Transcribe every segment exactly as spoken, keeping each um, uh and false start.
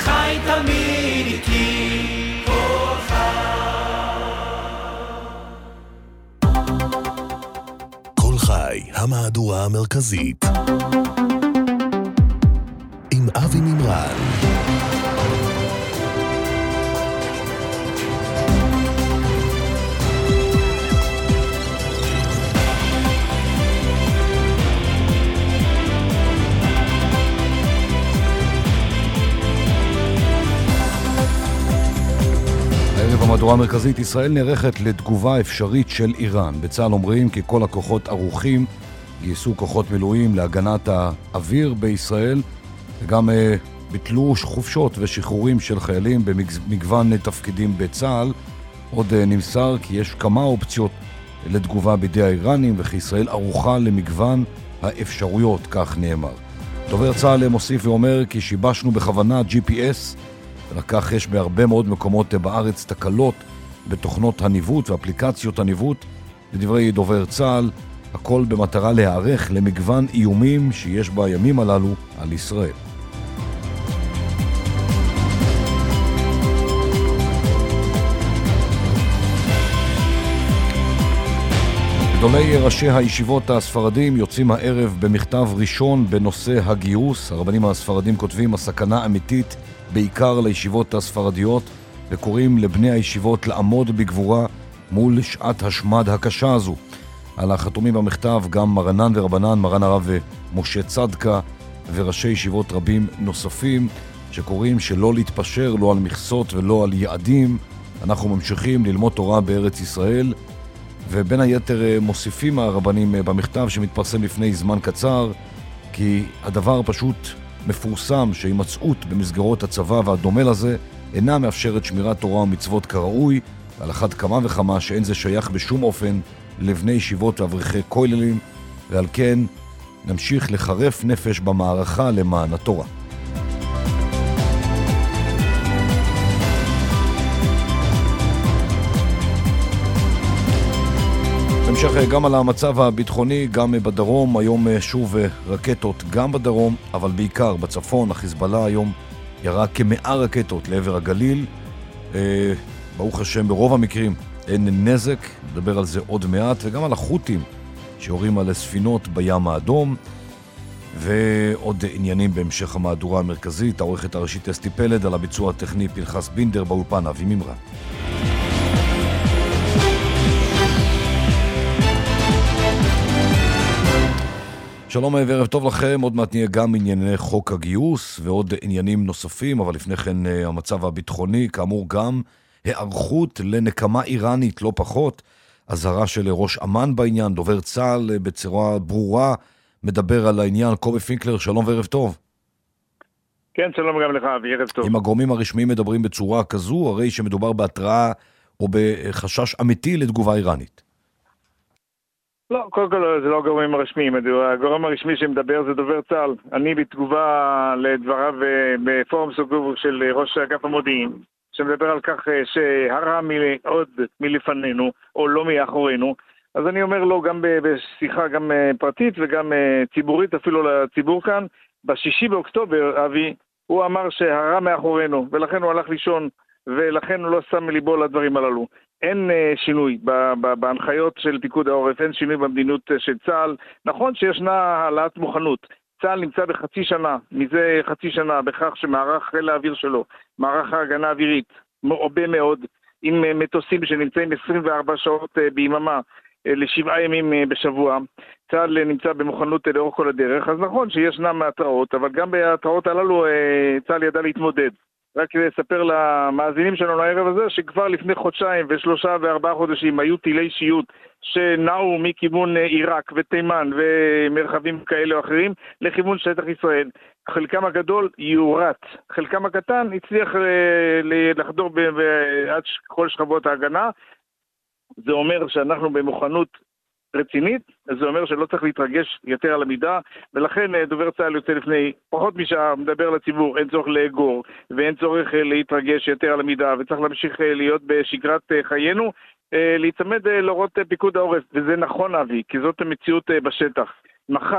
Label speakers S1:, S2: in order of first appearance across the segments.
S1: חי תמיד איתי, כל חי.
S2: כל חי, המהדורה המרכזית. עם אבי מימרן.
S3: במהדורה המרכזית, ישראל נערכת לתגובה אפשרית של איראן. בצה"ל אומרים כי כל הכוחות ערוכים, גייסו כוחות מילואים להגנת האוויר בישראל, וגם אה, ביטלו חופשות ושחרורים של חיילים במגוון תפקידים בצה"ל. עוד אה, נמסר כי יש כמה אופציות לתגובה בידי האיראנים, וכי ישראל ערוכה למגוון האפשרויות, כך נאמר. דובר צה"ל מוסיף ואומר כי שיבשנו בכוונה ג'י פי אס, ולכך יש בהרבה מאוד מקומות בארץ תקלות בתוכנות הניווט ואפליקציות הניווט. לדברי דובר צה"ל, הכל במטרה להיערך למגוון איומים שיש בימים הללו על ישראל. גדולי ראשי הישיבות הספרדים יוצאים הערב במכתב ראשון בנושא הגיוס. הרבנים הספרדים כותבים, הסכנה אמיתית בעיקר לישיבות הספרדיות, וקוראים לבני הישיבות לעמוד בגבורה מול שעת השמד הקשה הזו. על החתומים במכתב גם מרנן ורבנן, מרן הרב משה צדקה, וראשי ישיבות רבים נוספים, שקוראים שלא להתפשר לא על מכסות ולא על יעדים. אנחנו ממשיכים ללמוד תורה בארץ ישראל, ובין היתר מוסיפים הרבנים במכתב שמתפרסם לפני זמן קצר, כי הדבר פשוט מפורסם שהימצאות במסגרות הצבא והדומה לזה אינה מאפשרת שמירת תורה ומצוות כראוי, על אחת כמה וכמה שאין זה שייך בשום אופן לבני ישיבות ואברכי כוללים, ועל כן נמשיך לחרף נפש במערכה למען התורה. המשך גם על המצב הביטחוני, גם בדרום, היום שוב רקטות גם בדרום, אבל בעיקר בצפון. החיזבאללה היום ירה כמאה רקטות לעבר הגליל. אה, ברוך השם, ברוב המקרים אין נזק, נדבר על זה עוד מעט, וגם על החות'ים שיורים על ספינות בים האדום, ועוד עניינים בהמשך המהדורה המרכזית. העורכת הראשית אסתי פלד, על הביצוע הטכני פנחס בינדר, באולפן אבי מימרן. שלום וערב טוב לכם. עוד מעט נהיה גם ענייני חוק הגיוס ועוד עניינים נוספים, אבל לפני כן המצב הביטחוני, כאמור גם הערכות לנקמה איראנית לא פחות. הזהרה של ראש אמ"ן בעניין, דובר צה"ל בצורה ברורה מדבר על העניין. קובי פינקלר, שלום וערב טוב.
S4: כן, שלום גם לך, וערב טוב.
S3: אם הגורמים הרשמיים מדברים בצורה כזו, הרי שמדובר בהתראה או בחשש אמיתי לתגובה איראנית.
S4: לא, קודם כל זה לא הגורמים הרשמיים, הגורם הרשמי שמדבר זה דובר צה"ל. אני בתגובה לדבריו בפורום סגור של ראש אגף המודיעין, שמדבר על כך שהרע מאוד מלפנינו, או לא מאחורינו, אז אני אומר לו גם בשיחה גם פרטית וגם ציבורית, אפילו לציבור כאן, בשישי באוקטובר, אבי, הוא אמר שהרע מאחורינו, ולכן הוא הלך לישון, ולכן הוא לא שם ליבו לדברים הללו. אין שינוי בהנחיות של פיקוד העורף, אין שינוי במדינות של צה"ל. נכון שישנה העלאת מוכנות. צה"ל נמצא בחצי שנה, מזה חצי שנה, בכך שמערך חיל האוויר שלו, מערך ההגנה האווירית, הרבה מאוד, עם מטוסים שנמצאים עשרים וארבע שעות ביממה, לשבעה ימים בשבוע. צה"ל נמצא במוכנות לאורך כל הדרך. אז נכון שישנם התראות, אבל גם בהתראות הללו צה"ל ידע להתמודד. רק לספר למאזינים שלנו הערב הזה, שכבר לפני חודשיים ושלושה וארבעה חודשים היו טילי שיוט שנעו מכיוון עיראק ותימן ומרחבים כאלה או אחרים לכיוון שטח ישראל. חלקם הגדול יורט, חלקם הקטן הצליח לחדור עד כל שכבות ההגנה. זה אומר שאנחנו במוכנות רצינית, זה אומר שלא צריך להתרגש יותר על המידה, ולכן דובר צה"ל יוצא לפני פחות משעה, מדבר לציבור, אין צורך לאגור, ואין צורך להתרגש יותר על המידה, וצריך להמשיך להיות בשגרת חיינו, להצמד להורות פיקוד העורף, וזה נכון אבי, כי זאת המציאות בשטח. מחר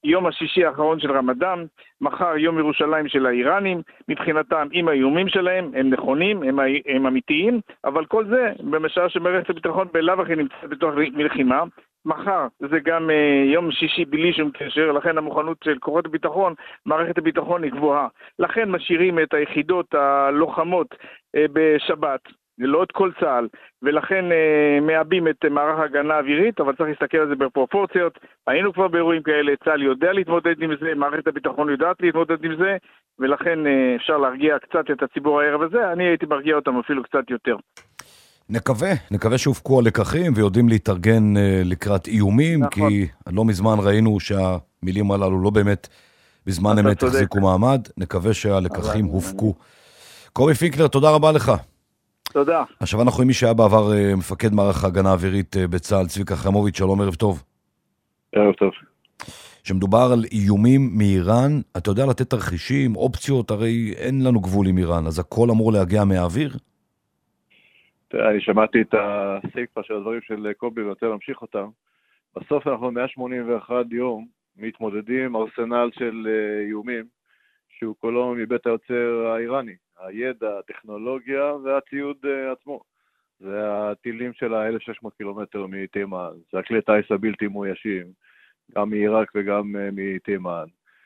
S4: יום השישי האחרון של רמדאן, מחר יום ירושלים של האיראנים, מבחינתם עם האיומים שלהם, הם נכונים, הם, הם אמיתיים, אבל כל זה במשעה שמערכת הביטחון בלאו הכי נמצאת בתוך מלחימה. מחר זה גם uh, יום שישי בלי שום קשר, לכן המוכנות של כוחות הביטחון, מערכת הביטחון היא גבוהה. לכן משאירים את היחידות הלוחמות uh, בשבת, לא את כל צה"ל, ולכן uh, מאבים את uh, מערך ההגנה האווירית, אבל צריך להסתכל על זה בפרופורציות. היינו כבר באירועים כאלה, צה"ל יודע להתמודד עם זה, מערכת הביטחון יודעת להתמודד עם זה, ולכן uh, אפשר להרגיע קצת את הציבור הערב הזה, אני הייתי מרגיע אותם אפילו קצת יותר.
S3: נקווה, נקווה שהופקו הלקחים ויודעים להתארגן uh, לקראת איומים, נכון. כי לא מזמן ראינו שהמילים הללו לא באמת בזמן אמת החזיקו מעמד, נקווה שהלקחים הופקו. קובי פינקלר, תודה רבה לך.
S4: תודה.
S3: עכשיו אנחנו עם מי שהיה בעבר uh, מפקד מערך ההגנה האווירית uh, בצה"ל, צביקה חיימוביץ', שלום, ערב טוב.
S5: ערב טוב.
S3: שמדובר על איומים מאיראן, אתה יודע לתת תרחישים, אופציות, הרי אין לנו גבול עם איראן, אז הכל אמור להגיע מהאוויר?
S5: אני שמעתי את הסיפה של הדברים של קובי ואני רוצה להמשיך אותם. בסוף אנחנו מאה שמונים ואחד יום מתמודדים עם ארסנל של איומים, שהוא כולו מבית היוצר האיראני. הידע, הטכנולוגיה והציוד עצמו. זה הטילים של ה-אלף ושש מאות קילומטר מתימן, זה הכלי טייס הבלתי מאוישים, גם מעיראק וגם מתימן.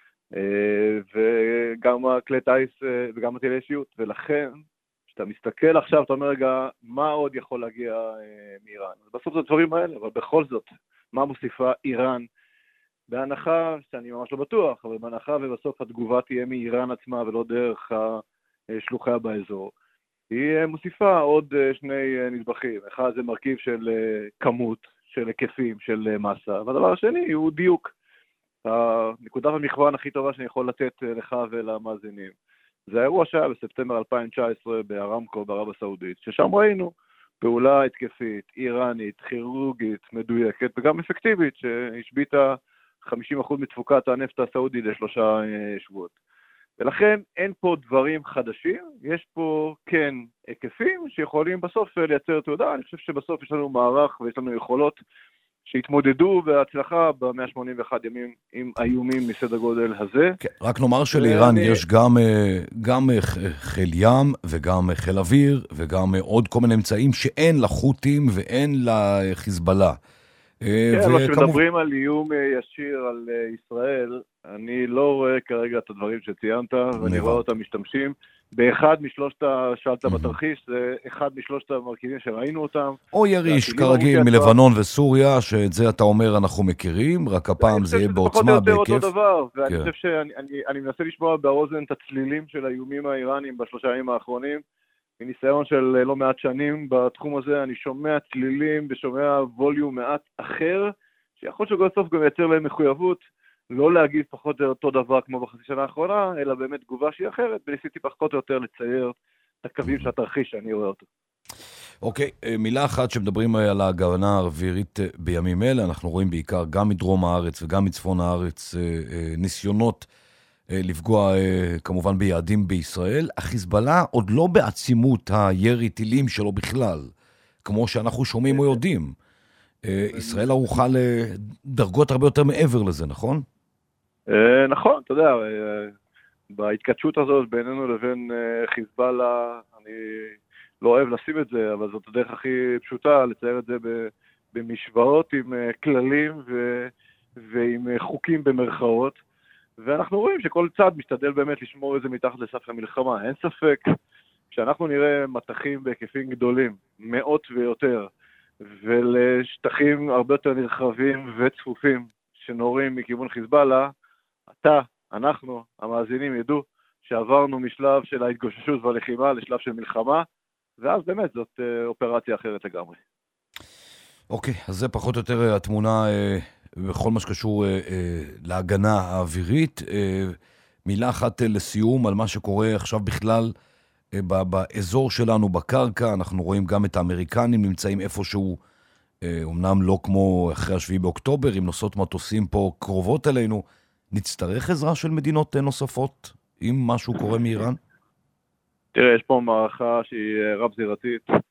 S5: וגם הכלי טייס וגם הטילי אישיות, ולכן אתה מסתכל עכשיו, אתה אומר רגע, מה עוד יכול להגיע אה, מאיראן? בסוף זה הדברים האלה, אבל בכל זאת, מה מוסיפה איראן? בהנחה, שאני ממש לא בטוח, אבל בהנחה ובסוף התגובה תהיה מאיראן עצמה ולא דרך השלוחה באזור, היא מוסיפה עוד שני נדבכים. אחד זה מרכיב של כמות, של היקפים, של מסה, והדבר השני הוא דיוק. הנקודת המכוון הכי טובה שאני יכול לתת לך ולמאזינים. זה האירוע שהיה בספטמבר אלפיים תשע עשרה בארמקו, בערב הסעודית, ששם ראינו פעולה התקפית, איראנית, כירורגית, מדויקת וגם אפקטיבית, שהשביטה חמישים אחוז מתפוקת הנפט הסעודי לשלושה שבועות. ולכן אין פה דברים חדשים, יש פה כן היקפים שיכולים בסוף לייצר תעודה. אני חושב שבסוף יש לנו מערך ויש לנו יכולות שהתמודדו בהצלחה ב-מאה שמונים ואחד ימים עם האיומים מסדר גודל הזה. כן,
S3: רק נאמר שלאיראן יש גם, גם חיל ים וגם חיל אוויר וגם עוד כל מיני אמצעים שאין לחות'ים ואין לחיזבאללה.
S5: כן, אבל כשמדברים על איום ישיר על ישראל, אני לא רואה כרגע את הדברים שציינת, ואני רואה אותם משתמשים באחד משלושת, שאלת בתרחיש, זה אחד משלושת המרכיבים שראינו אותם.
S3: או יריש, כרגיל, מלבנון וסוריה, שאת זה אתה אומר אנחנו מכירים, רק הפעם זה יהיה בעוצמה, בהיקף.
S5: פחות או יותר אותו דבר, ואני חושב שאני מנסה לשמוע באוזן את הצלילים של האיומים האיראנים בשלושה ימים האחרונים, מניסיון של לא מעט שנים בתחום הזה, אני שומע צלילים ושומע ווליום מעט אחר, שיכול שכל סוף גם ייצר להם מחויבות, לא להגיד פחות או אותו דבר כמו בחצי שנה האחרונה, אלא באמת תגובה שהיא אחרת, וניסיתי פחות או יותר לצייר את הקווים של התרחיש שאני רואה אותו.
S3: אוקיי, מילה אחת שמדברים על ההגנה האווירית בימים אלה, אנחנו רואים בעיקר גם מדרום הארץ וגם מצפון הארץ ניסיונות לפגוע כמובן ביעדים בישראל. החיזבאללה עוד לא בעצימות הירי טילים שלו בכלל, כמו שאנחנו שומעים או יודעים. ישראל ערוכה לדרגות הרבה יותר מעבר לזה, נכון?
S5: נכון, אתה יודע, בהתכתשות הזאת בינינו לבין חיזבאללה, אני לא אוהב לשים את זה, אבל זאת הדרך הכי פשוטה לצייר את זה במשוואות עם כללים ועם חוקים במרכאות, ואנחנו רואים שכל צד משתדל באמת לשמור את זה מתחת לסף המלחמה. אין ספק שאנחנו נראה מתחים בהיקפים גדולים, מאות ויותר, ולשטחים הרבה יותר נרחבים וצפופים שנורים מכיוון חיזבאללה, אתה, אנחנו, המאזינים ידעו שעברנו משלב של ההתגוששות והלחימה לשלב של מלחמה, ואז באמת זאת אופרציה אחרת לגמרי.
S3: אוקיי, אז זה פחות או יותר התמונה אה, בכל מה שקשור אה, אה, להגנה האווירית. אה, מילה אחת אה, לסיום על מה שקורה עכשיו בכלל אה, באזור שלנו בקרקע. אנחנו רואים גם את האמריקנים נמצאים איפשהו, אה, אמנם לא כמו אחרי השביעי באוקטובר, עם נוסעות מטוסים פה קרובות אלינו. נצטרך עזרה של מדינות נוספות אם משהו קורה מאיראן?
S5: תראה, יש פה מערכה שהיא רב זירתית.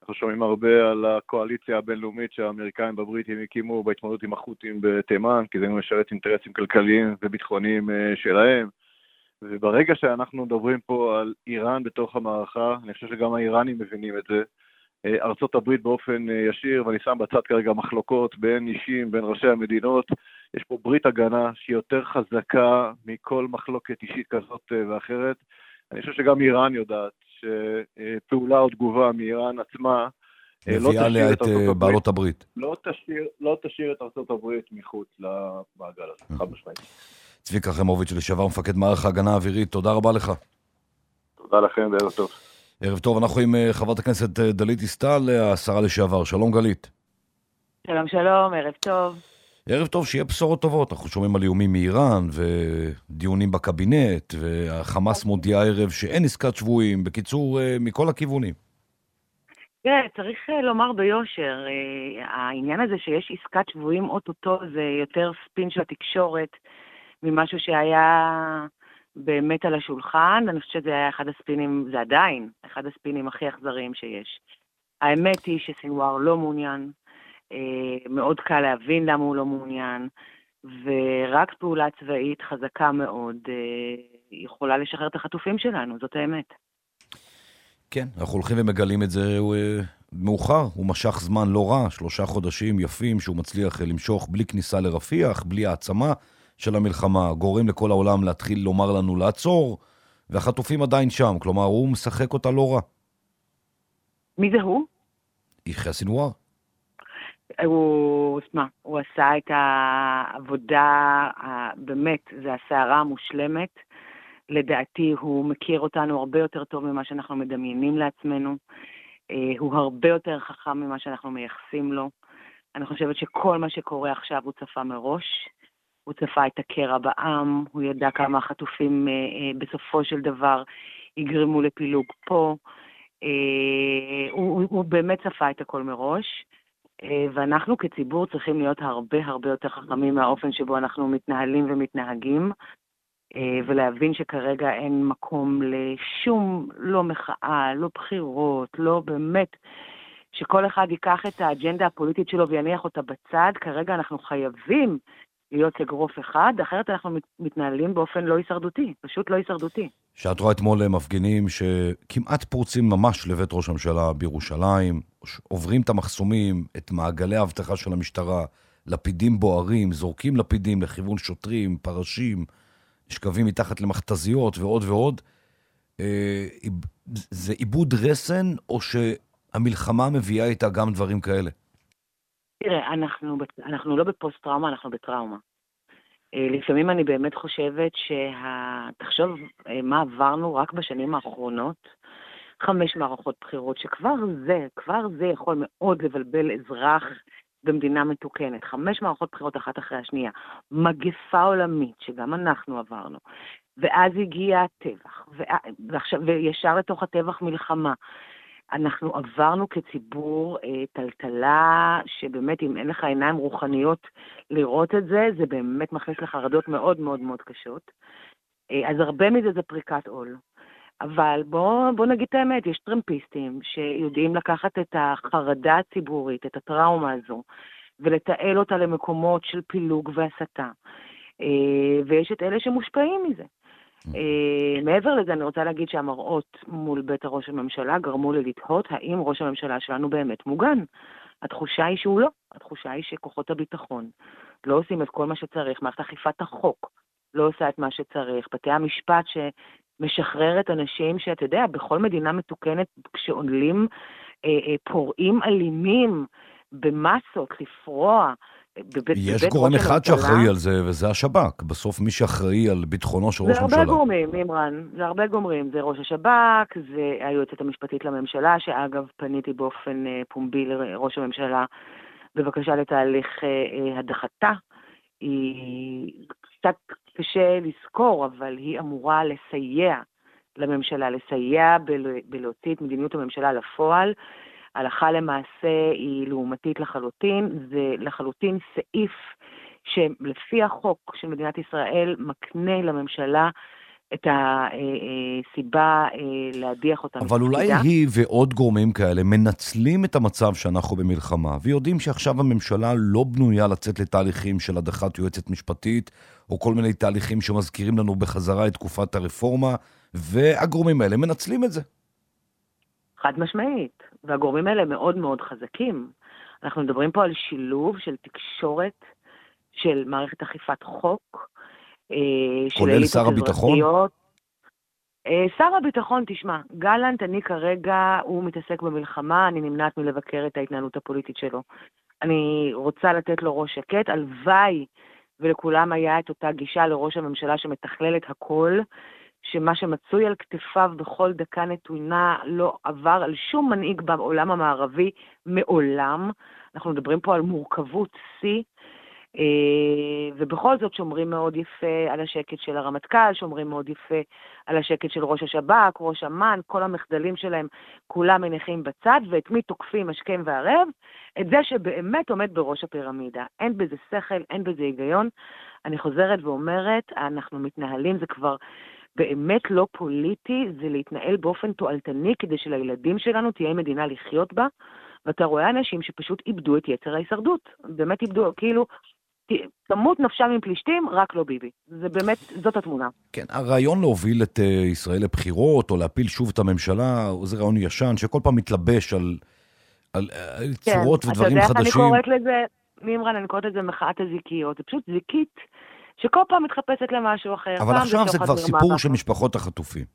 S5: אנחנו שומעים הרבה על הקואליציה הבינלאומית שהאמריקאים בבריטים הקימו בהתמודדות עם החות'ים בתימן, כי זה משרת אינטרסים כלכליים וביטחוניים שלהם. וברגע שאנחנו מדברים פה על איראן בתוך המערכה, אני חושב שגם האיראנים מבינים את זה, ארצות הברית באופן ישיר, ואני שם בצד כרגע מחלוקות בין אישים, בין ראשי המדינות, יש פה ברית הגנה שהיא יותר חזקה מכל מחלוקת אישית כזאת ואחרת. אני חושב שגם איראן יודעת שפעולה או תגובה מאיראן עצמה
S3: מביאה עליה את בעלות הברית.
S5: לא תשאיר, לא תשאיר את ארצות הברית מחוץ למעגל הזה, חד משמעית.
S3: צביקה חיימוביץ', לשעבר מפקד מערך ההגנה האווירית, תודה רבה לך.
S5: תודה לכם, וערב טוב.
S3: ערב טוב, אנחנו עם חברת הכנסת דלית דיסטל, השרה לשעבר. שלום גלית.
S6: שלום שלום, ערב טוב.
S3: ערב טוב, שיהיה בשורות טובות. אנחנו שומעים על איומים מאיראן ודיונים בקבינט, והחמאס מודיע הערב שאין עסקת שבויים. בקיצור, מכל הכיוונים.
S6: כן, צריך לומר ביושר, העניין הזה שיש עסקת שבויים אוטוטו זה יותר ספין של התקשורת ממשהו שהיה באמת על השולחן. אני חושבת שזה היה אחד הספינים, זה עדיין אחד הספינים הכי אכזריים שיש. האמת היא שסינואר לא מעוניין, מאוד קל להבין למה הוא לא מעוניין, ורק פעולה צבאית חזקה מאוד יכולה לשחרר את החטופים שלנו, זאת האמת.
S3: כן, אנחנו הולכים ומגלים את זה מאוחר, הוא משך זמן לא רע, שלושה חודשים יפים שהוא מצליח למשוך בלי כניסה לרפיח, בלי העצמה של המלחמה, גורם לכל העולם להתחיל לומר לנו לעצור, והחטופים עדיין שם, כלומר הוא משחק אותה לא רע.
S6: מי זה הוא?
S3: יחיא סינואר.
S6: הוא, סמה, הוא עשה את העבודה, באמת, זה הסערה המושלמת, לדעתי הוא מכיר אותנו הרבה יותר טוב ממה שאנחנו מדמיינים לעצמנו, הוא הרבה יותר חכם ממה שאנחנו מייחסים לו. אני חושבת שכל מה שקורה עכשיו הוא צפה מראש, הוא צפה את הקרע בעם, הוא ידע כמה החטופים בסופו של דבר יגרמו לפילוג פה, הוא, הוא באמת צפה את הכל מראש, ואנחנו כציבור צריכים להיות הרבה הרבה יותר חכמים מהאופן שבו אנחנו מתנהלים ומתנהגים, ולהבין שכרגע אין מקום לשום, לא מחאה, לא בחירות, לא באמת, שכל אחד ייקח את האג'נדה הפוליטית שלו ויניח אותה בצד. כרגע אנחנו חייבים להיות אגרוף אחד, אחרת אנחנו מתנהלים באופן לא הישרדותי, פשוט לא הישרדותי. שאת
S3: רואה אתמול מפגינים שכמעט פורצים ממש לבית ראש הממשלה בירושלים, עוברים את המחסומים, את מעגלי האבטחה של המשטרה, לפידים בוערים, זורקים לפידים לכיוון שוטרים, פרשים, שקבים מתחת למכתזיות ועוד ועוד. זה איבוד רסן, או שהמלחמה מביאה איתה גם דברים כאלה?
S6: תראה, אנחנו, אנחנו לא בפוסט-טראומה, אנחנו בטראומה. לפעמים אני באמת חושבת שה... תחשוב מה עברנו רק בשנים האחרונות, חמש מערכות בחירות, שכבר זה, כבר זה יכול מאוד לבלבל אזרח במדינה מתוקנת. חמש מערכות בחירות אחת אחרי השנייה. מגפה עולמית, שגם אנחנו עברנו. ואז הגיע הטבח, ועכשיו, וישר לתוך הטבח מלחמה. אנחנו עברנו כציבור אה, טלטלה, שבאמת אם אין לך עיניים רוחניות לראות את זה, זה באמת מכניס לחרדות מאוד מאוד מאוד קשות. אה, אז הרבה מזה זה פריקת עול. אבל בוא, בוא נגיד את האמת, יש טרמפיסטים שיודעים לקחת את החרדה הציבורית, את הטראומה הזו, ולתעל אותה למקומות של פילוג והסתה. אה, ויש את אלה שמושפעים מזה. Uh, מעבר לזה אני רוצה להגיד שהמראות מול בית ראש הממשלה גרמו לי לתהות האם ראש הממשלה שלנו באמת מוגן. התחושה היא שהוא לא, התחושה היא שכוחות הביטחון לא עושים את כל מה שצריך, מערכת אכיפת החוק לא עושה את מה שצריך, בתי המשפט שמשחררת אנשים שאתה יודע, בכל מדינה מתוקנת כשעולים uh, uh, פורעים אלימים במסות לפרוע,
S3: יש גורם אחד שאחראי על זה, וזה השב"כ. בסוף מי שאחראי על ביטחונו של ראש הממשלה.
S6: זה הרבה גורמים, אימרן. זה הרבה גורמים. זה ראש השב"כ, זה היועצת המשפטית לממשלה, שאגב פניתי באופן פומבי לראש הממשלה, בבקשה לתהליך הדחתה. היא קצת קשה לזכור, אבל היא אמורה לסייע לממשלה, לסייע בלהוציא את מדיניות הממשלה לפועל. הלכה למעשה היא לעומתית לחלוטין, זה לחלוטין סעיף שלפי החוק של מדינת ישראל מקנה לממשלה את הסיבה להדיח אותם.
S3: אבל אולי היא ועוד גורמים כאלה מנצלים את המצב שאנחנו במלחמה, ויודעים שעכשיו הממשלה לא בנויה לצאת לתהליכים של הדחת יועצת משפטית, או כל מיני תהליכים שמזכירים לנו בחזרה את תקופת הרפורמה, והגורמים האלה מנצלים את זה.
S6: חד משמעית, והגורמים האלה מאוד מאוד חזקים. אנחנו מדברים פה על שילוב של תקשורת, של מערכת אכיפת חוק,
S3: כולל שר הביטחון?
S6: שר הביטחון, תשמע, גלנט, אני כרגע, הוא מתעסק במלחמה, אני נמנעת מלבקר את ההתנהלות הפוליטית שלו. אני רוצה לתת לו ראש שקט, הלוואי ולכולם היה את אותה גישה לראש הממשלה שמתכללת הכל, שמה שמצוי על כתפיו בכל דקה נתונה לא עבר על שום מנהיג בעולם המערבי מעולם. אנחנו מדברים פה על מורכבות C, ובכל זאת שומרים מאוד יפה על השקט של הרמטכ"ל, שומרים מאוד יפה על השקט של ראש השב"כ, ראש אמ"ן, כל המחדלים שלהם כולם מניחים בצד, ואת מי תוקפים השכם והערב? את זה שבאמת עומד בראש הפירמידה. אין בזה שכל, אין בזה היגיון. אני חוזרת ואומרת, אנחנו מתנהלים, זה כבר באמת לא פוליטי, זה להתנהל באופן תועלתני, כדי שלילדים שלנו תהיה מדינה לחיות בה, ואתה רואה אנשים שפשוט איבדו את יצר ההישרדות. באמת איבדו, כאילו, תמות נפשם עם פלישתים, רק לא ביבי. זה באמת, זאת התמונה.
S3: כן, הרעיון להוביל את ישראל לבחירות, או להפיל שוב את הממשלה, זה רעיון ישן, שכל פעם מתלבש על, על, על צורות
S6: כן,
S3: ודברים
S6: אתה יודע,
S3: חדשים.
S6: אני קוראת לזה, מימרן, אני קוראת לזה מחאת הזיקיות. זה פשוט זיקית, שכל פעם מתחפשת למשהו אחר.
S3: אבל עכשיו זה כבר סיפור של משפחות החטופים.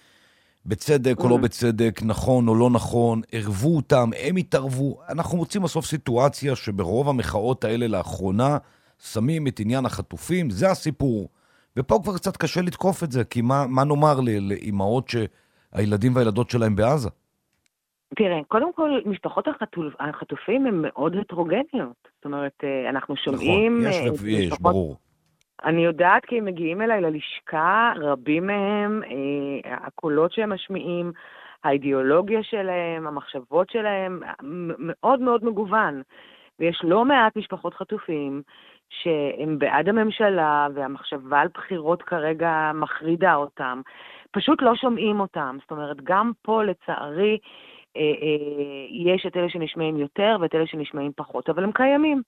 S3: בצדק או לא בצדק, נכון או לא נכון, ערבו אותם, הם התערבו. אנחנו מוצאים בסוף סיטואציה שברוב המחאות האלה לאחרונה, שמים את עניין החטופים, זה הסיפור. ופה כבר קצת קשה לתקוף את זה, כי מה, מה נאמר לאימהות שהילדים והילדות שלהם בעזה?
S6: תראה, קודם כל, משפחות החטופ... החטופים הן מאוד הטרוגניות. זאת אומרת, אנחנו שומעים...
S3: נכון, יש ויש, משפחות... ברור.
S6: אני יודעת כי הם מגיעים אליי ללשכה, רבים מהם, אה, הקולות שהם משמיעים, האידיאולוגיה שלהם, המחשבות שלהם, מאוד מאוד מגוון. ויש לא מעט משפחות חטופים שהם בעד הממשלה, והמחשבה על בחירות כרגע מחרידה אותם. פשוט לא שומעים אותם. זאת אומרת, גם פה לצערי אה, אה, יש את אלה שנשמעים יותר ואת אלה שנשמעים פחות, אבל הם קיימים.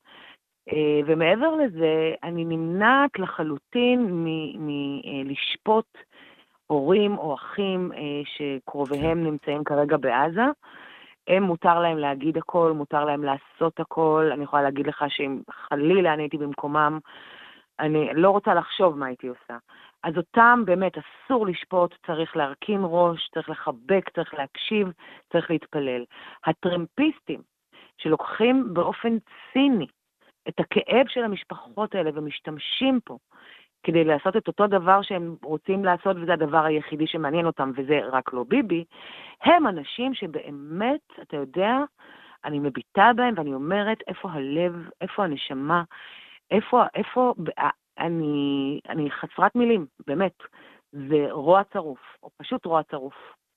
S6: ומעבר לזה, אני נמנעת לחלוטין מלשפוט הורים או אחים שקרוביהם נמצאים כרגע בעזה. הם מותר להם להגיד הכל, מותר להם לעשות הכל. אני יכולה להגיד לך שאם חלילה אני הייתי במקומם, אני לא רוצה לחשוב מה הייתי עושה. אז אותם באמת אסור לשפוט, צריך להרכין ראש, צריך לחבק, צריך להקשיב, צריך להתפלל. הטרמפיסטים שלוקחים באופן ציני את הכאב של המשפחות האלה ומשתמשים פה כדי לעשות את אותו דבר שהם רוצים לעשות, וזה הדבר היחידי שמעניין אותם, וזה רק לא ביבי, הם אנשים שבאמת, אתה יודע, אני מביטה בהם ואני אומרת, איפה הלב, איפה הנשמה, איפה, איפה, אני, אני חסרת מילים, באמת, זה רוע צרוף, או פשוט רוע צרוף.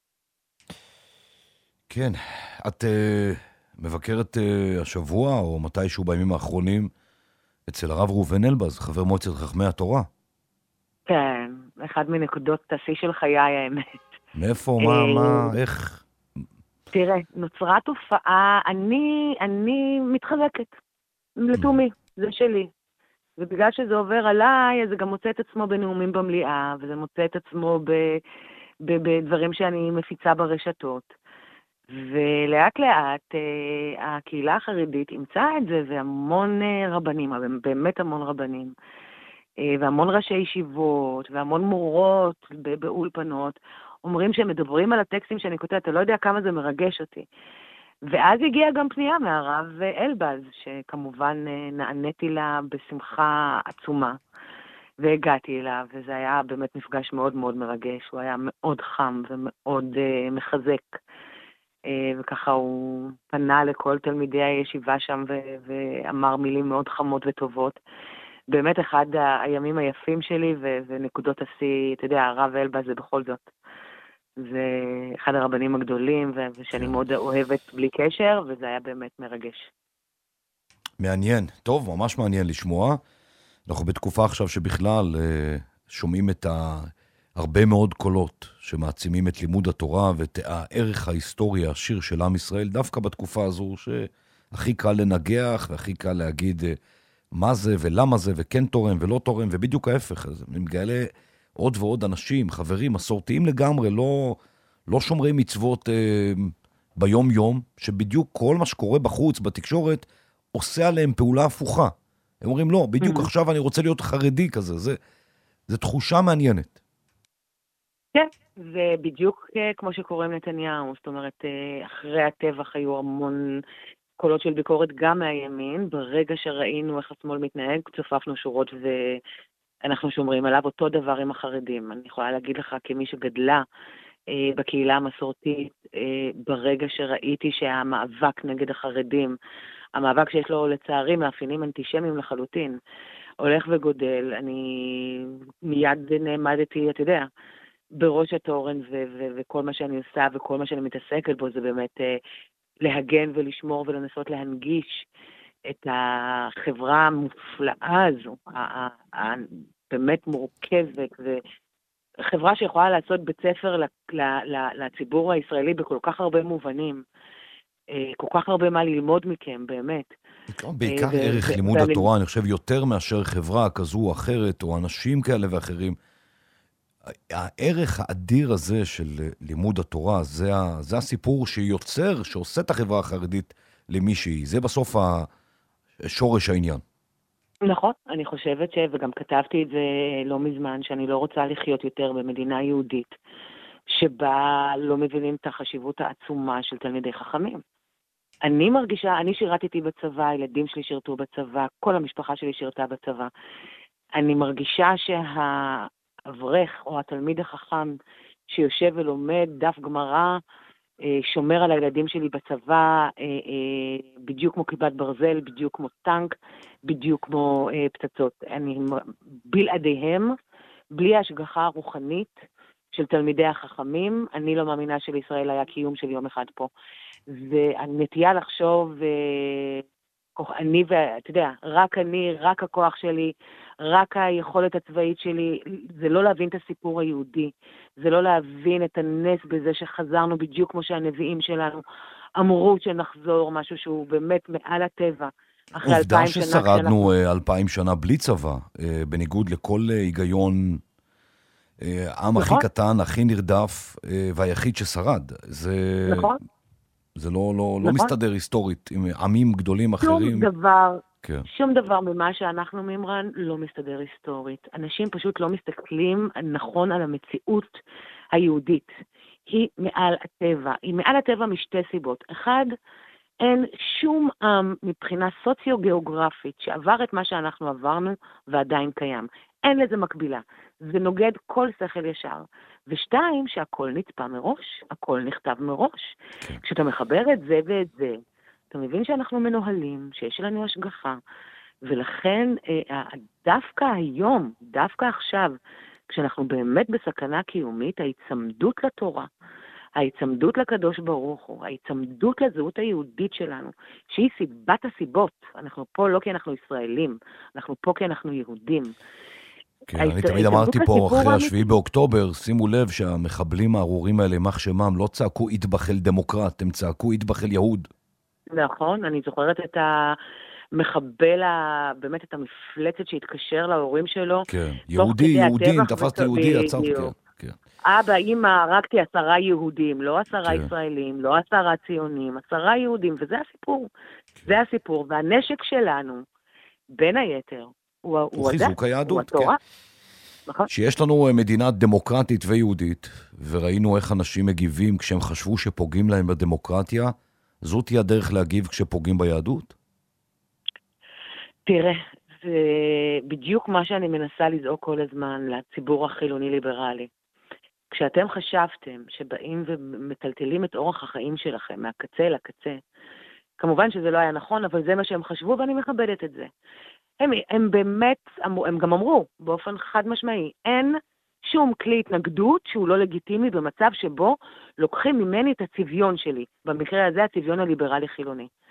S3: כן, את... מבקרת uh, השבוע, או מתישהו בימים האחרונים, אצל הרב ראובן אלבז, חבר מועצת חכמי התורה.
S6: כן, אחד מנקודות השיא של חיי האמת.
S3: מאיפה, מה, מה, איך?
S6: תראה, נוצרה תופעה, אני, אני מתחזקת, לתומי, זה שלי. ובגלל שזה עובר עליי, אז זה גם מוצא את עצמו בנאומים במליאה, וזה מוצא את עצמו ב, ב, בדברים שאני מפיצה ברשתות. ולאט לאט הקהילה החרדית אימצה את זה, והמון רבנים, באמת המון רבנים, והמון ראשי ישיבות, והמון מורות באולפנות, אומרים שהם מדברים על הטקסטים שאני כותבת, אתה לא יודע כמה זה מרגש אותי. ואז הגיעה גם פנייה מהרב אלבז, שכמובן נעניתי לה בשמחה עצומה, והגעתי אליו, וזה היה באמת מפגש מאוד מאוד מרגש, הוא היה מאוד חם ומאוד מחזק. וככה הוא פנה לכל תלמידי הישיבה שם ו- ואמר מילים מאוד חמות וטובות. באמת אחד הימים היפים שלי ו- ונקודות השיא, אתה יודע, הרב אלבז זה בכל זאת. זה אחד הרבנים הגדולים ו- ושאני מאוד אוהבת בלי קשר, וזה היה באמת מרגש.
S3: מעניין, טוב, ממש מעניין לשמוע. אנחנו בתקופה עכשיו שבכלל שומעים את הרבה מאוד קולות שמעצימים את לימוד התורה ואת הערך ההיסטורי העשיר של עם ישראל, דווקא בתקופה הזו שהכי קל לנגח והכי קל להגיד מה זה ולמה זה וכן תורם ולא תורם, ובדיוק ההפך. אז אני מגלה עוד ועוד אנשים, חברים, מסורתיים לגמרי, לא, לא שומרי מצוות אה, ביום יום, שבדיוק כל מה שקורה בחוץ, בתקשורת, עושה עליהם פעולה הפוכה. הם אומרים, לא, בדיוק עכשיו אני רוצה להיות חרדי כזה, זה, זה תחושה מעניינת.
S6: כן, זה בדיוק כמו שקוראים נתניהו, זאת אומרת, אחרי הטבח היו המון קולות של ביקורת גם מהימין, ברגע שראינו איך השמאל מתנהג, צופפנו שורות ואנחנו שומרים עליו אותו דבר עם החרדים. אני יכולה להגיד לך כמי שגדלה אה, בקהילה המסורתית, אה, ברגע שראיתי שהמאבק נגד החרדים, המאבק שיש לו לצערי מאפיינים אנטישמיים לחלוטין, הולך וגודל, אני מיד נעמדתי, אתה יודע, בראש התורן ו- ו- וכל מה שאני עושה וכל מה שאני מתעסקת בו זה באמת אה, להגן ולשמור ולנסות להנגיש את החברה המופלאה הזו, הבאמת מורכבת, וחברה שיכולה לעשות בית ספר לציבור הישראלי בכל כך הרבה מובנים, כל כך הרבה מה ללמוד מכם, באמת.
S3: בעיקר ערך לימוד התורה, אני חושב, יותר מאשר חברה כזו או אחרת, או אנשים כאלה ואחרים. הערך האדיר הזה של לימוד התורה, זה, זה הסיפור שיוצר, שעושה את החברה החרדית למישהי. זה בסוף השורש העניין.
S6: נכון, אני חושבת ש... וגם כתבתי את זה לא מזמן, שאני לא רוצה לחיות יותר במדינה יהודית, שבה לא מבינים את החשיבות העצומה של תלמידי חכמים. אני מרגישה, אני שירתתי בצבא, הילדים שלי שירתו בצבא, כל המשפחה שלי שירתה בצבא. אני מרגישה שה... אברך או התלמיד החכם שיושב ולומד דף גמרא, שומר על הילדים שלי בצבא, בדיוק כמו כיפת ברזל, בדיוק כמו טנק, בדיוק כמו פצצות. אני בלעדיהם, בלי ההשגחה הרוחנית של תלמידי החכמים, אני לא מאמינה שלישראל היה קיום של יום אחד פה. והנטייה לחשוב, אני ואתה יודע, רק אני, רק הכוח שלי, רק היכולת הצבאית שלי, זה לא להבין את הסיפור היהודי, זה לא להבין את הנס בזה שחזרנו בדיוק כמו שהנביאים שלנו אמרו שנחזור, משהו שהוא באמת מעל הטבע.
S3: עובדה ששרדנו אלפיים שנה בלי צבא, בניגוד לכל היגיון, העם הכי קטן, הכי נרדף, והיחיד ששרד.
S6: נכון.
S3: זה לא, לא, לא מסתדר היסטורית עם עמים גדולים אחרים.
S6: שום דבר,
S3: כן.
S6: שום דבר ממה שאנחנו מימרן לא מסתדר היסטורית. אנשים פשוט לא מסתכלים נכון על המציאות היהודית. היא מעל הטבע. היא מעל הטבע משתי סיבות. אחד, אין שום עם מבחינה סוציו-גיאוגרפית שעבר את מה שאנחנו עברנו ועדיין קיים. אין לזה מקבילה. זה נוגד כל שכל ישר. ושתיים, שהכל נצפה מראש, הכל נכתב מראש. כן. כשאתה מחבר את זה ואת זה, אתה מבין שאנחנו מנוהלים, שיש לנו השגחה, ולכן דווקא היום, דווקא עכשיו, כשאנחנו באמת בסכנה קיומית, ההצמדות לתורה, ההצמדות לקדוש ברוך הוא, ההצמדות לזהות היהודית שלנו, שהיא סיבת הסיבות. אנחנו פה לא כי אנחנו ישראלים, אנחנו פה כי אנחנו יהודים.
S3: כן, אני תמיד אמרתי פה אחרי השביעי באוקטובר, שימו לב שהמחבלים הארורים האלה, מח שמם, לא צעקו יתבחל דמוקרט, הם צעקו יתבחל יהוד.
S6: נכון, אני זוכרת את המחבל, באמת את המפלצת שהתקשר להורים שלו.
S3: כן, יהודי, יהודים, תפסתי יהודי, עצרתי, כן.
S6: אבא, אמא, הרגתי עשרה יהודים, לא עשרה ישראלים, לא עשרה ציונים, עשרה יהודים, וזה הסיפור. זה הסיפור, והנשק שלנו, בין היתר,
S3: הוא חיזוק היהדות, כן. שיש לנו מדינה דמוקרטית ויהודית, וראינו איך אנשים מגיבים כשהם חשבו שפוגעים להם בדמוקרטיה, זאת היא הדרך להגיב כשפוגעים ביהדות?
S6: תראה, זה בדיוק מה שאני מנסה לזעוק כל הזמן לציבור החילוני-ליברלי. כשאתם חשבתם שבאים ומטלטלים את אורח החיים שלכם מהקצה לקצה, כמובן שזה לא היה נכון, אבל זה מה שהם חשבו ואני מכבדת את זה. הם, הם באמת, הם גם אמרו באופן חד משמעי, אין שום כלי התנגדות שהוא לא לגיטימי במצב שבו לוקחים ממני את הצביון שלי, במקרה הזה הצביון הליברלי חילוני.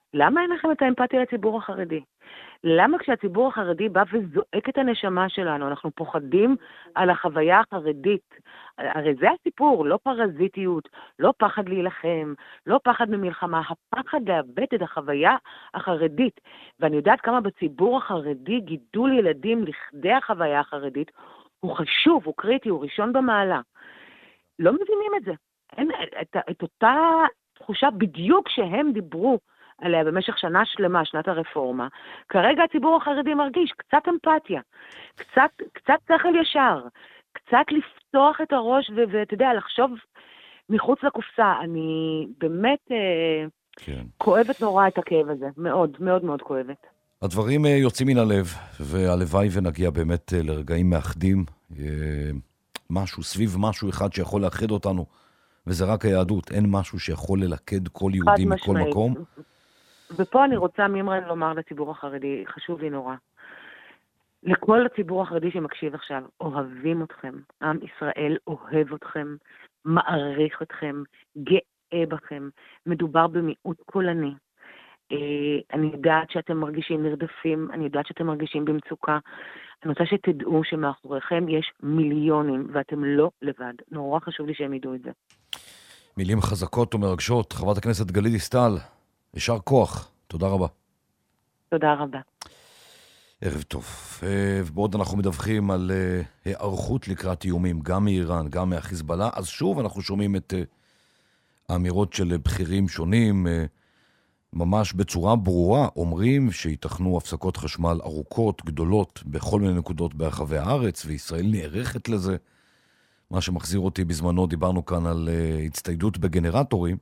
S6: למה אין לכם את האמפתיה לציבור החרדי? למה כשהציבור החרדי בא וזועק את הנשמה שלנו, אנחנו פוחדים על החוויה החרדית? הרי זה הסיפור, לא פרזיטיות, לא פחד להילחם, לא פחד ממלחמה, הפחד לאבד את החוויה החרדית. ואני יודעת כמה בציבור החרדי גידול ילדים לכדי החוויה החרדית, הוא חשוב, הוא קריטי, הוא ראשון במעלה. לא מבינים את זה. אין, את, את אותה תחושה בדיוק שהם דיברו עליה במשך שנה שלמה, שנת הרפורמה. כרגע הציבור החרדי מרגיש קצת אמפתיה, קצת, קצת שכל ישר, קצת לפתוח את הראש ו- ואתה יודע, לחשוב מחוץ לקופסה. אני באמת אה,
S3: כן.
S6: כואבת נורא את הכאב הזה, מאוד, מאוד מאוד כואבת.
S3: הדברים יוצאים מן הלב, והלוואי ונגיע באמת לרגעים מאחדים, משהו סביב משהו אחד שיכול לאחד אותנו, וזה רק היהדות, אין משהו שיכול ללכד כל יהודי מכל מקום.
S6: ופה אני רוצה מימרן לומר לציבור החרדי, חשוב לי נורא. לכל הציבור החרדי שמקשיב עכשיו, אוהבים אתכם, עם ישראל אוהב אתכם, מעריך אתכם, גאה בכם, מדובר במיעוט קולני. אני יודעת שאתם מרגישים נרדפים, אני יודעת שאתם מרגישים במצוקה. אני רוצה שתדעו שמאחוריכם יש מיליונים, ואתם לא לבד. נורא חשוב לי שהם ידעו את זה.
S3: מילים חזקות ומרגשות. חברת הכנסת גלית דיסטל, יישר כוח. תודה רבה.
S6: תודה רבה.
S3: ערב טוב. ובעוד אנחנו מדווחים על הערכות לקראת איומים, גם מאיראן, גם מהחיזבאללה, אז שוב אנחנו שומעים את האמירות של בכירים שונים, ממש בצורה ברורה, אומרים שיתכנו הפסקות חשמל ארוכות, גדולות, בכל מיני נקודות ברחבי הארץ, וישראל נערכת לזה. מה שמחזיר אותי בזמנו, דיברנו כאן על uh, הצטיידות בגנרטורים,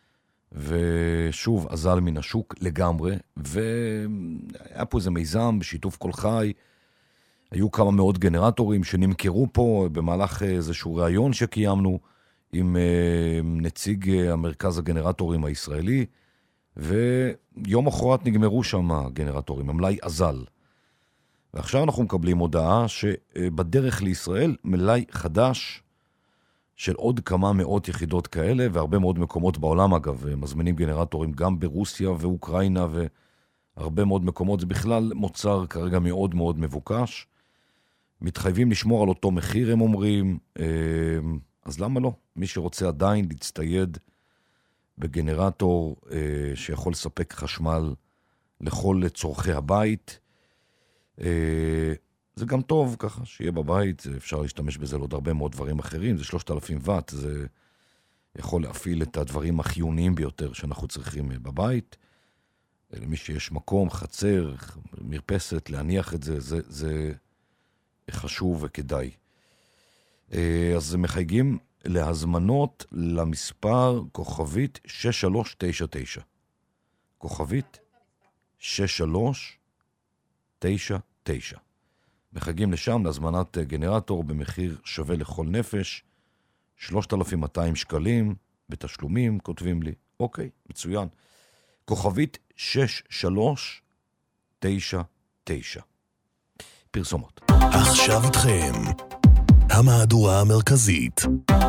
S3: ושוב, אזל מן השוק לגמרי, והיה פה איזה מיזם בשיתוף כל חי, היו כמה מאות גנרטורים שנמכרו פה במהלך איזשהו ראיון שקיימנו עם uh, נציג uh, המרכז הגנרטורים הישראלי, ויום אחרת נגמרו שם הגנרטורים, המלאי אזל. ועכשיו אנחנו מקבלים הודעה שבדרך לישראל מלאי חדש של עוד כמה מאות יחידות כאלה, והרבה מאוד מקומות בעולם אגב, מזמינים גנרטורים גם ברוסיה ואוקראינה, והרבה מאוד מקומות, זה בכלל מוצר כרגע מאוד מאוד מבוקש. מתחייבים לשמור על אותו מחיר, הם אומרים, אז למה לא? מי שרוצה עדיין להצטייד בגנרטור אה, שיכול לספק חשמל לכל צורכי הבית. אה, זה גם טוב ככה, שיהיה בבית, אפשר להשתמש בזה לעוד הרבה מאוד דברים אחרים, זה שלושת אלפים וואט, זה יכול להפעיל את הדברים החיוניים ביותר שאנחנו צריכים בבית. למי שיש מקום, חצר, מרפסת, להניח את זה, זה, זה חשוב וכדאי. אה, אז מחייגים להזמנות למספר כוכבית שש שלוש תשע תשע. כוכבית שש שלוש תשע תשע. מחכים לשם להזמנת גנרטור במחיר שווה לכל נפש, שלושת אלפים מאתיים שקלים בתשלומים, כותבים לי. אוקיי, מצוין. כוכבית שש שלוש תשע תשע. פרסומות.
S2: עכשיו איתכם המהדורה המרכזית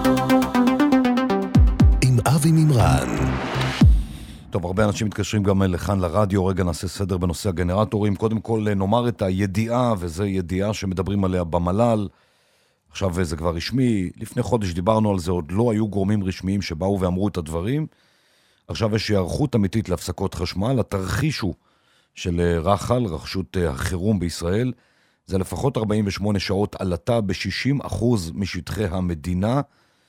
S2: עם אבי מימרן.
S3: טוב, הרבה אנשים מתקשרים גם לכאן לרדיו. רגע נעשה סדר בנושא הגנרטורים. קודם כל נאמר את הידיעה, וזו ידיעה שמדברים עליה במל"ל. עכשיו זה כבר רשמי. לפני חודש דיברנו על זה, עוד לא היו גורמים רשמיים שבאו ואמרו את הדברים. עכשיו יש היערכות אמיתית להפסקות חשמל. התרחיש הוא של רח"ל, רשות החירום בישראל, זה לפחות ארבעים ושמונה שעות עלתה ב-שישים אחוז משטחי המדינה,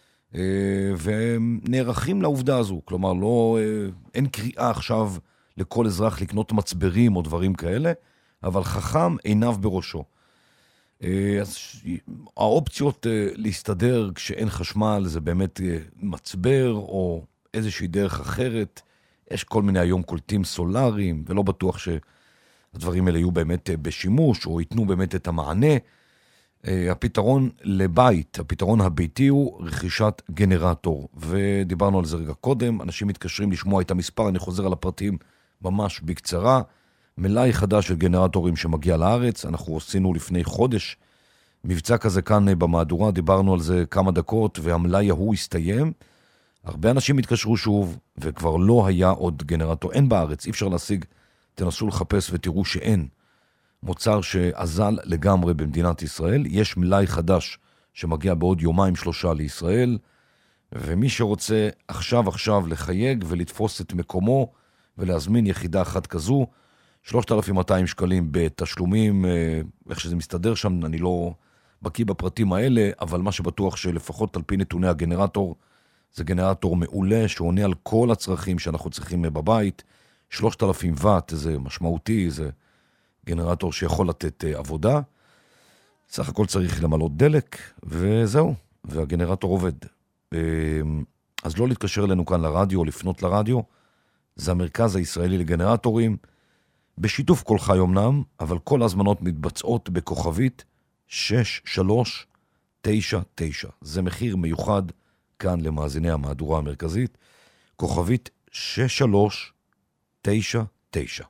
S3: והם נערכים לעובדה הזו. כלומר, לא, אין קריאה עכשיו לכל אזרח לקנות מצברים או דברים כאלה, אבל חכם עיניו בראשו. אז האופציות להסתדר כשאין חשמל זה באמת מצבר או איזושהי דרך אחרת. יש כל מיני היום קולטים סולאריים, ולא בטוח ש... הדברים האלה יהיו באמת בשימוש, או ייתנו באמת את המענה. הפתרון לבית, הפתרון הביתי הוא רכישת גנרטור, ודיברנו על זה רגע קודם, אנשים מתקשרים לשמוע את המספר, אני חוזר על הפרטים ממש בקצרה. מלאי חדש של גנרטורים שמגיע לארץ, אנחנו עשינו לפני חודש מבצע כזה כאן במהדורה, דיברנו על זה כמה דקות, והמלאי ההוא הסתיים. הרבה אנשים התקשרו שוב, וכבר לא היה עוד גנרטור. אין בארץ, אי אפשר להשיג, תנסו לחפש ותראו שאין. מוצר שאזל לגמרי במדינת ישראל. יש מלאי חדש שמגיע בעוד יומיים שלושה לישראל, ומי שרוצה עכשיו עכשיו לחייג ולתפוס את מקומו ולהזמין יחידה אחת כזו, שלושת אלפים מאתיים שקלים בתשלומים, איך שזה מסתדר שם, אני לא בקיא בפרטים האלה, אבל מה שבטוח שלפחות על פי נתוני הגנרטור, זה גנרטור מעולה שעונה על כל הצרכים שאנחנו צריכים בבית, שלושת אלפים וואט, זה משמעותי, זה גנרטור שיכול לתת עבודה, סך הכל צריך למלות דלק, וזהו, והגנרטור עובד. אז לא להתקשר אלינו כאן לרדיו, או לפנות לרדיו, זה המרכז הישראלי לגנרטורים, בשיתוף כל חי אמנם, אבל כל הזמנות מתבצעות בכוכבית שש שלוש תשע תשע. זה מחיר מיוחד כאן למאזיני המהדורה המרכזית, כוכבית שש שלוש תשע תשע.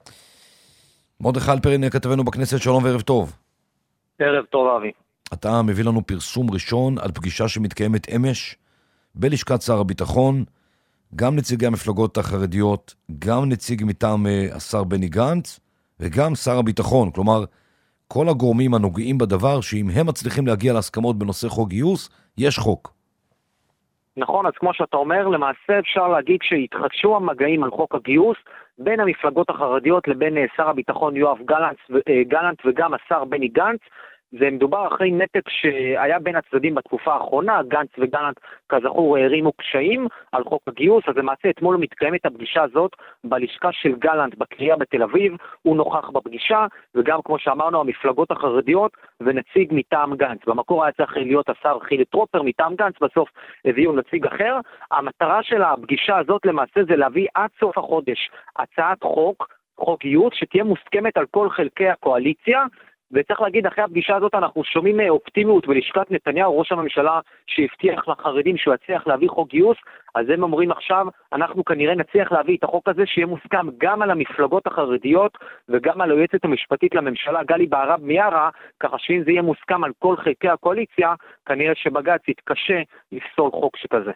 S3: מרדכי הלפרין, כתבנו בכנסת, שלום וערב טוב.
S7: ערב טוב, אבי.
S3: אתה מביא לנו פרסום ראשון על פגישה שמתקיימת אמש בלשכת שר הביטחון, גם נציגי המפלגות החרדיות, גם נציג מטעם השר בני גנץ, וגם שר הביטחון. כלומר, כל הגורמים הנוגעים בדבר, שאם הם מצליחים להגיע להסכמות בנושא חוק גיוס, יש חוק.
S7: נכון, אז כמו שאתה אומר, למעשה אפשר להגיד שהתחדשו המגעים על חוק הגיוס, בין המפלגות החרדיות לבין שר הביטחון יואב גלנט, גלנט וגם השר בני גנץ. זה מדובר אחרי נתק שהיה בין הצדדים בתקופה האחרונה, גנץ וגלנט כזכור הרימו קשיים על חוק הגיוס, אז למעשה אתמול מתקיימת הפגישה הזאת בלשכה של גלנט בקריאה בתל אביב, הוא נוכח בפגישה, וגם כמו שאמרנו המפלגות החרדיות ונציג מטעם גנץ. במקור היה צריך להיות השר חילי טרופר מטעם גנץ, בסוף הביאו נציג אחר. המטרה של הפגישה הזאת למעשה זה להביא עד סוף החודש הצעת חוק, חוק גיוס, שתהיה מוסכמת על כל חלקי הקואליציה, וצריך להגיד, אחרי הפגישה הזאת אנחנו שומעים אופטימיות בלשכת נתניהו, ראש הממשלה שהבטיח לחרדים שהוא יצליח להביא חוק גיוס, אז הם אומרים עכשיו, אנחנו כנראה נצליח להביא את החוק הזה שיהיה מוסכם גם על המפלגות החרדיות וגם על היועצת המשפטית לממשלה, גלי בהרב מיארה, ככה שאם זה יהיה מוסכם על כל חלקי הקואליציה, כנראה שבג"ץ יתקשה לפסול חוק שכזה.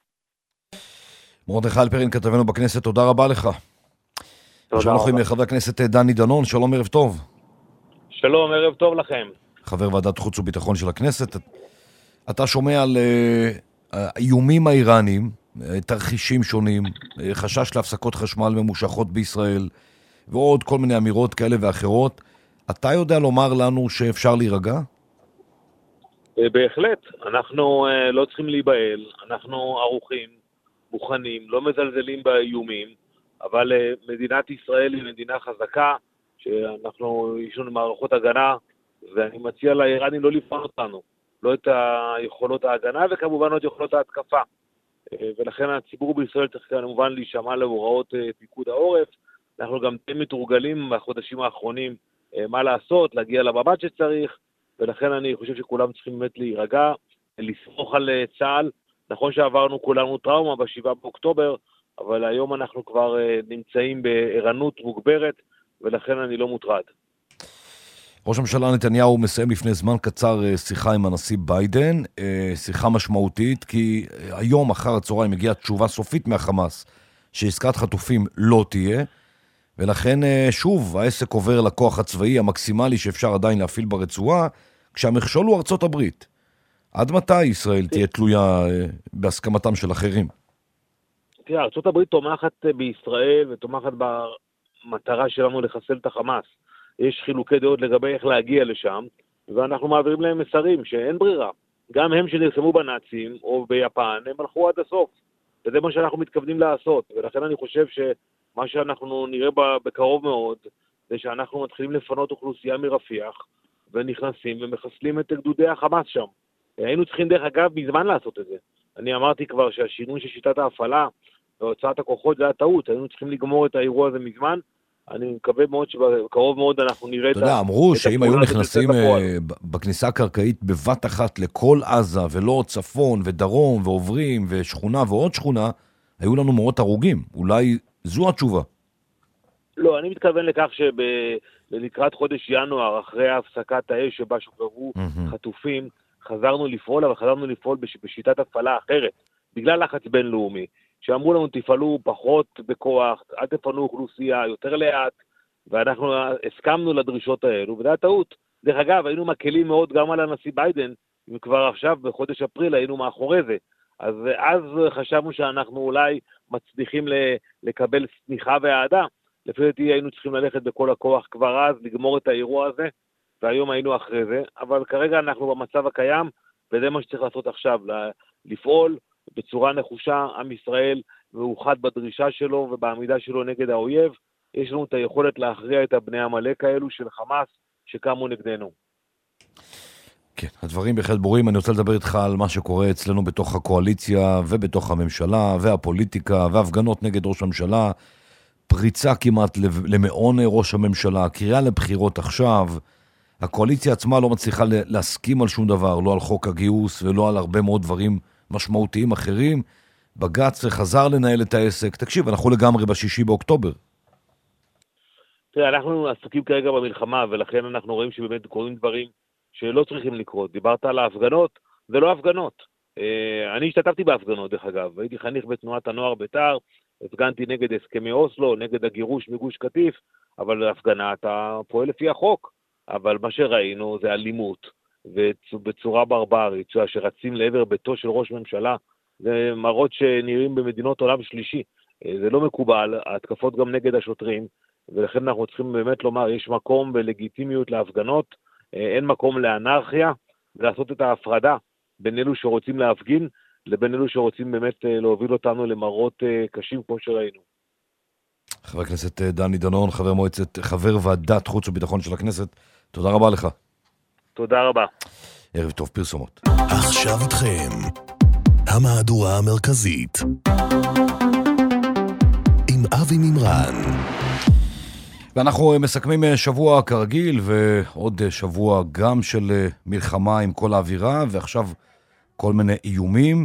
S3: מרדכי הלפרין, כתבנו בכנסת, תודה רבה לך. תודה רבה. עם חבר הכנסת דני דנון, שלום ערב טוב.
S8: שלום, ערב טוב לכם.
S3: חבר ועדת חוץ וביטחון של הכנסת. אתה שומע על האיומים האיראנים, תרחישים שונים, חשש להפסקות חשמל ממושכות בישראל, ועוד כל מיני אמירות כאלה ואחרות. אתה יודע לומר לנו שאפשר להירגע?
S8: בהחלט. אנחנו לא צריכים להיבהל. אנחנו ערוכים, מוכנים, לא מזלזלים באיומים, אבל מדינת ישראל היא מדינה חזקה, שאנחנו יש לנו מערכות הגנה, ואני מציע לאיראנים לא לבחון אותנו, לא את היכולות ההגנה וכמובן לא את יכולות ההתקפה. ולכן הציבור בישראל צריך כמובן להישמע להוראות פיקוד העורף. אנחנו גם די מתורגלים בחודשים האחרונים מה לעשות, להגיע למבט שצריך, ולכן אני חושב שכולם צריכים באמת להירגע, לסמוך על צה"ל. נכון שעברנו כולנו טראומה בשבעה באוקטובר, אבל היום אנחנו כבר נמצאים בערנות מוגברת, ולכן אני לא מוטרד.
S3: ראש הממשלה נתניהו מסיים לפני זמן קצר שיחה עם הנשיא ביידן, שיחה משמעותית, כי היום אחר הצהריים הגיעה תשובה סופית מהחמאס, שעסקת חטופים לא תהיה, ולכן שוב העסק עובר לכוח הצבאי המקסימלי שאפשר עדיין להפעיל ברצועה, כשהמכשול הוא ארצות הברית. עד מתי ישראל תהיה תלויה בהסכמתם של אחרים?
S8: תראה, ארצות הברית תומכת בישראל ותומכת ב... מטרה שלנו לחסל את החמאס. יש חילוקי דעות לגבי איך להגיע לשם, ואנחנו מעבירים להם מסרים שאין ברירה. גם הם שנלחמו בנאצים או ביפן, הם הלכו עד הסוף. וזה מה שאנחנו מתכוונים לעשות. ולכן אני חושב שמה שאנחנו נראה בקרוב מאוד, זה שאנחנו מתחילים לפנות אוכלוסייה מרפיח, ונכנסים ומחסלים את גדודי החמאס שם. היינו צריכים דרך אגב מזמן לעשות את זה. אני אמרתי כבר שהשינוי של שיטת ההפעלה, והוצאת הכוחות זה הטעות, היינו צריכים לגמור את האירוע הזה מזמן, אני מקווה מאוד שבקרוב מאוד אנחנו נראה את ה...
S3: אתה יודע, אמרו שאם היו נכנסים בכניסה הקרקעית בבת אחת לכל עזה, ולא צפון ודרום ועוברים ושכונה ועוד שכונה, היו לנו מאות הרוגים. אולי זו התשובה.
S8: לא, אני מתכוון לכך שלקראת חודש ינואר, אחרי ההפסקת האש שבה שוחררו חטופים, חזרנו לפעול, אבל חזרנו לפעול בשיטת הפעלה אחרת. בגלל לחץ בינלאומי, שאמרו לנו תפעלו פחות בכוח, אל תפנו אוכלוסייה, יותר לאט, ואנחנו הסכמנו לדרישות האלו, וזה היה טעות. דרך אגב, היינו מקלים מאוד גם על הנשיא ביידן, אם כבר עכשיו בחודש אפריל היינו מאחורי זה. אז אז חשבנו שאנחנו אולי מצליחים לקבל סניחה והעדה. לפי דעתי היינו צריכים ללכת בכל הכוח כבר אז, לגמור את האירוע הזה, והיום היינו אחרי זה, אבל כרגע אנחנו במצב הקיים, וזה מה שצריך לעשות עכשיו, לפעול בצורה נחושה. עם ישראל מאוחד בדרישה שלו ובעמידה שלו נגד האויב. יש לנו את היכולת להכריע את הבני עמלק האלו של חמאס שקמו נגדנו.
S3: כן, הדברים בהחלט ברורים. אני רוצה לדבר איתך על מה שקורה אצלנו בתוך הקואליציה ובתוך הממשלה והפוליטיקה והפגנות נגד ראש הממשלה, פריצה כמעט למעון ראש הממשלה, קריאה לבחירות עכשיו. הקואליציה עצמה לא מצליחה להסכים על שום דבר, לא על חוק הגיוס ולא על הרבה מאוד דברים משמעותיים אחרים. בג"ץ חזר לנהל את העסק. תקשיב, אנחנו לגמרי בשישי באוקטובר.
S8: תראה, אנחנו עסוקים כרגע במלחמה, ולכן אנחנו רואים שבאמת קורים דברים שלא צריכים לקרות. דיברת על ההפגנות, זה לא הפגנות. אני השתתפתי בהפגנות, דרך אגב. הייתי חניך בתנועת הנוער בית"ר, הפגנתי נגד הסכמי אוסלו, נגד הגירוש מגוש קטיף, אבל הפגנה אתה פועל לפי החוק. אבל מה שראינו זה אלימות, ובצורה ברברית, שרצים לעבר ביתו של ראש ממשלה, זה מראות שנראים במדינות עולם שלישי. זה לא מקובל, ההתקפות גם נגד השוטרים, ולכן אנחנו צריכים באמת לומר, יש מקום ולגיטימיות להפגנות, אין מקום לאנרכיה, ולעשות את ההפרדה בין אלו שרוצים להפגין, לבין אלו שרוצים באמת להוביל אותנו למראות קשים כמו שראינו.
S3: חבר הכנסת דני דנון, חבר מועצת, חבר ועדת חוץ וביטחון של הכנסת, תודה רבה לך.
S8: תודה רבה.
S3: ערב טוב, פרסומות.
S2: עכשיו איתכם, המהדורה המרכזית, עם אבי מימרן. ואנחנו מסכמים שבוע כרגיל, ועוד שבוע גם של מלחמה עם כל האווירה, ועכשיו כל מיני איומים,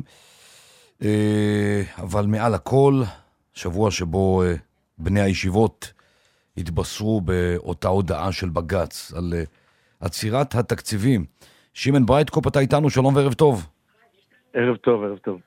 S2: אבל מעל הכל, שבוע שבו בני הישיבות התבשרו באותה הודעה של בג"ץ על עצירת התקציבים. שימן ברייטקופ, אתה איתנו, שלום וערב טוב.
S5: ערב טוב, ערב טוב.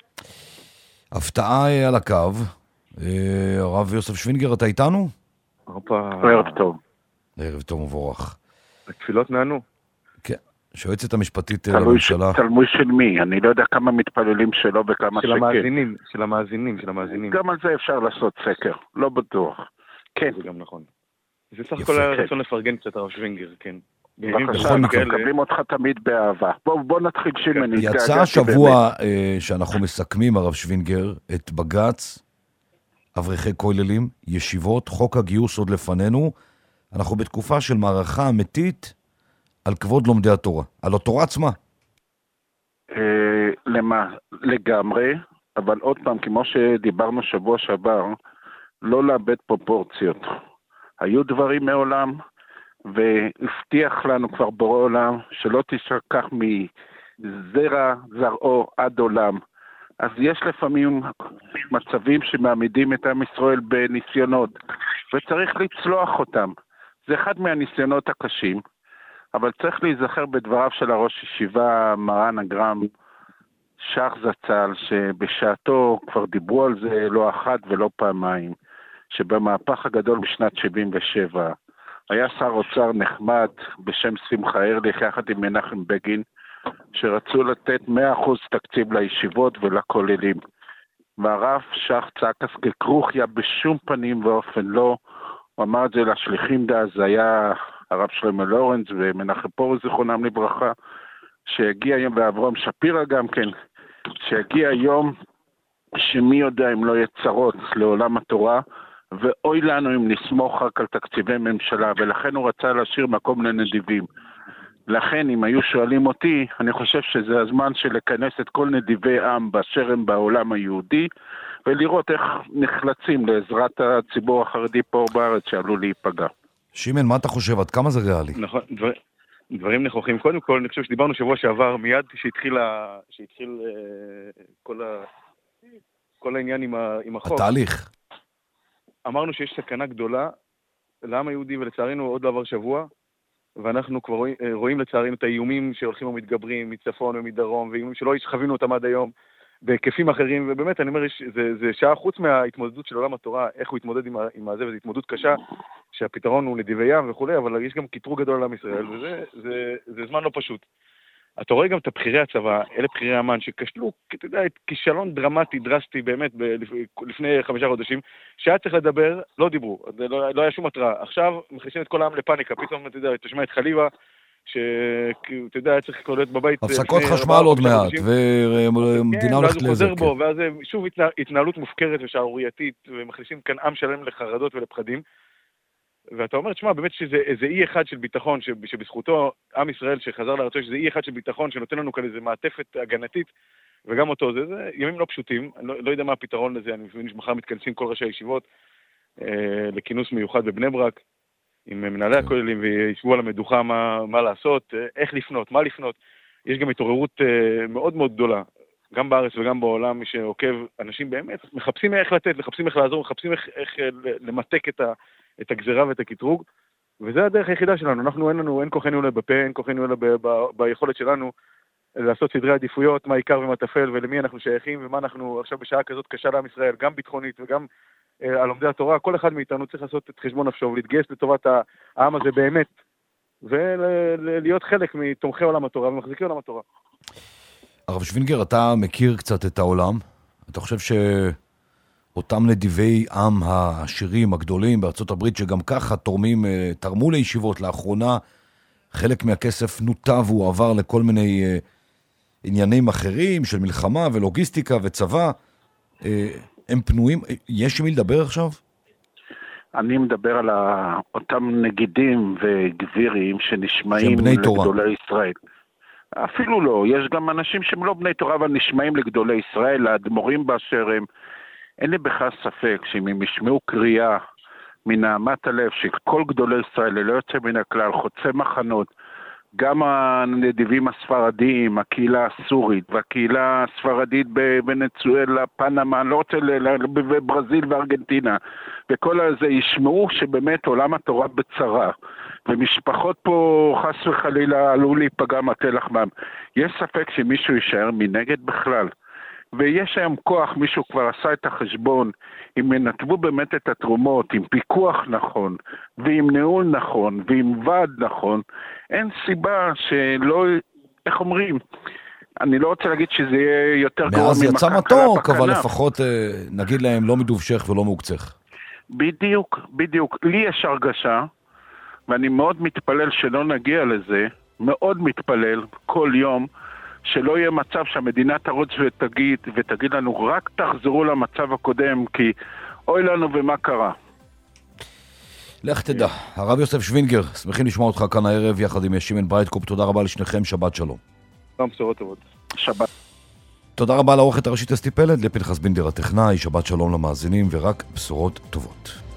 S3: הפתעה על הקו, הרב יוסף שווינגר, אתה איתנו?
S5: ערב טוב.
S3: ערב טוב מבורך.
S5: התפילות נענו.
S3: כן, שיועצת המשפטית לממשלה.
S9: תלמוי של מי? אני לא יודע כמה מתפללים שלו וכמה
S5: של המאזינים, של המאזינים, של המאזינים.
S9: גם על זה אפשר לעשות סקר, לא בטוח. כן.
S5: זה גם נכון. זה סך הכל הרצון לפרגן קצת הרב שווינגר, כן.
S9: בבקשה, אנחנו מקבלים אותך תמיד באהבה. בוא נתחיל שימן.
S3: יצא השבוע שאנחנו מסכמים, הרב שווינגר, את בג"ץ, אברכי כוללים, ישיבות, חוק הגיוס עוד לפנינו. אנחנו בתקופה של מערכה אמיתית על כבוד לומדי התורה, על התורה עצמה.
S9: למה? לגמרי, אבל עוד פעם, כמו שדיברנו שבוע שעבר, לא לאבד פרופורציות. היו דברים מעולם, והבטיח לנו כבר בורא עולם, שלא תשכח מזרע זרעו עד עולם. אז יש לפעמים מצבים שמעמידים את עם ישראל בניסיונות, וצריך לצלוח אותם. זה אחד מהניסיונות הקשים, אבל צריך להיזכר בדבריו של הראש ישיבה מרן הגר"ם שך זצ"ל, שבשעתו כבר דיברו על זה לא אחת ולא פעמיים, שבמהפך הגדול בשנת שבעים ושבע, היה שר אוצר נחמד בשם שמחה ארליך יחד עם מנחם בגין, שרצו לתת מאה אחוז תקציב לישיבות ולכוללים. והרב שך צעק אז ככרוכיה בשום פנים ואופן לא, הוא אמר את זה לשליחים דאז, זה היה הרב שלמה לורנס ומנחם פורוש זיכרונם לברכה, שהגיע היום, ואברהם שפירא גם כן, שהגיע היום שמי יודע אם לא יהיה צרות לעולם התורה, ואוי לנו אם נסמוך רק על תקציבי ממשלה, ולכן הוא רצה להשאיר מקום לנדיבים. לכן, אם היו שואלים אותי, אני חושב שזה הזמן של לכנס את כל נדיבי עם באשר הם בעולם היהודי, ולראות איך נחלצים לעזרת הציבור החרדי פה בארץ שעלול להיפגע.
S3: שימן, מה אתה חושב? עד כמה זה ריאלי?
S5: נכון, דבר, דברים נכוחים. קודם כל, אני חושב שדיברנו שבוע שעבר, מיד שהתחיל, שהתחיל uh, כל, ה, כל העניין עם, ה, עם החוק.
S3: התהליך.
S5: אמרנו שיש סכנה גדולה לעם היהודי, ולצערנו עוד לא עבר שבוע, ואנחנו כבר רואים, רואים לצערנו את האיומים שהולכים ומתגברים מצפון ומדרום, ואיומים שלא חווינו אותם עד היום, בהיקפים אחרים, ובאמת, אני אומר, זה, זה שעה חוץ מההתמודדות של עולם התורה, איך הוא התמודד עם, עם הזה, וזו התמודדות קשה, שהפתרון הוא נדיבי ים וכו', אבל יש גם קיטרוג גדול על עם ישראל, וזה זה, זה זמן לא פשוט. אתה רואה גם את הבחירי הצבא, אלה בחירי אמן, שכשלו, אתה יודע, כישלון דרמטי, דרסטי, באמת, ב- לפני חמישה חודשים, שהיה צריך לדבר, לא דיברו, לא, לא היה שום התראה. עכשיו מכניסים את כל העם לפאניקה, פתאום, אתה יודע, אתה שומע את חליבה, שאתה יודע, היה צריך להיות בבית...
S2: הפסקות חשמל עוד מעט, ומדינה הולכת לזה.
S5: ואז שוב התנהלות מופקרת ושערורייתית, ומכניסים כאן עם שלם לחרדות ולפחדים. ואתה אומר, תשמע, באמת שזה אי אחד של ביטחון, שבזכותו עם ישראל שחזר לארצו, שזה אי אחד של ביטחון, שנותן לנו כאן איזו מעטפת הגנתית, וגם אותו, זה, זה ימים לא פשוטים, אני לא, לא יודע מה הפתרון לזה, אני מבין שמחר מתכנסים כל ראשי הישיבות, אה, לכינוס מיוחד בבני ברק, עם מנהלי הכוללים, וישבו על המדוכה מה, מה לעשות, איך לפנות, מה לפנות. יש גם התעוררות אה, מאוד מאוד גדולה, גם בארץ וגם בעולם, מי שעוקב, אנשים באמת מחפשים איך לתת, מחפשים איך לעזור, מחפשים איך, איך למתק את ה... את הגזרה ואת הקיטרוג, וזה הדרך היחידה שלנו. אנחנו אין לנו, אין כוחנו אלא בפה, אין כוחנו אלא ב, ב, ביכולת שלנו לעשות סדרי עדיפויות, מה עיקר ומה טפל, ולמי אנחנו שייכים, ומה אנחנו עכשיו בשעה כזאת קשה לעם ישראל, גם ביטחונית וגם אה, על לומדי התורה. כל אחד מאיתנו צריך לעשות את חשבון נפשו, ולהתגייס לטובת העם הזה באמת, ולהיות חלק מתומכי עולם התורה ומחזיקי עולם התורה.
S2: הרב שווינגר, אתה מכיר קצת את העולם? אתה חושב ש... אותם נדיבי עם העשירים הגדולים בארצות הברית, שגם ככה תורמים, תרמו לישיבות לאחרונה, חלק מהכסף נוטה והוא עבר לכל מיני עניינים אחרים של מלחמה ולוגיסטיקה וצבא. הם פנויים, יש מי לדבר עכשיו?
S9: אני מדבר על אותם נגידים וגבירים שנשמעים לגדולי ישראל. אפילו לא, יש גם אנשים שהם לא בני תורה אבל נשמעים לגדולי ישראל, האדמו"רים באשר הם. אין לי בכלל ספק שאם הם ישמעו קריאה מנהמת הלב שכל גדולי ישראל לא יוצא מן הכלל, חוצה מחנות, גם הנדיבים הספרדיים, הקהילה הסורית והקהילה הספרדית בוונצואלה, פנמה, אני לא רוצה, בברזיל וארגנטינה, וכל הזה ישמעו שבאמת עולם התורה בצרה, ומשפחות פה חס וחלילה עלו להיפגע מטה לחמם. יש ספק שמישהו יישאר מנגד בכלל? ויש היום כוח, מישהו כבר עשה את החשבון, אם ינתבו באמת את התרומות, עם פיקוח נכון, ועם ניהול נכון, ועם ועד נכון, אין סיבה שלא, איך אומרים, אני לא רוצה להגיד שזה יהיה יותר גרוע
S2: מאז יצא מתוק, אבל לפחות נגיד להם לא מדובשך ולא מוקצך.
S9: בדיוק, בדיוק. לי יש הרגשה, ואני מאוד מתפלל שלא נגיע לזה, מאוד מתפלל כל יום, שלא יהיה מצב שהמדינה תרוץ ותגיד, ותגיד לנו, רק תחזרו למצב הקודם, כי אוי לנו ומה קרה.
S2: לך תדע. הרב יוסף שווינגר, שמחים לשמוע אותך כאן הערב, יחד עם שמן ברייטקופ. תודה רבה לשניכם, שבת שלום.
S5: גם בשורות טובות.
S9: שבת.
S2: תודה רבה לעורכת הראשית אסתי פלד, לפנחס בינדר הטכנאי, שבת שלום למאזינים, ורק בשורות טובות.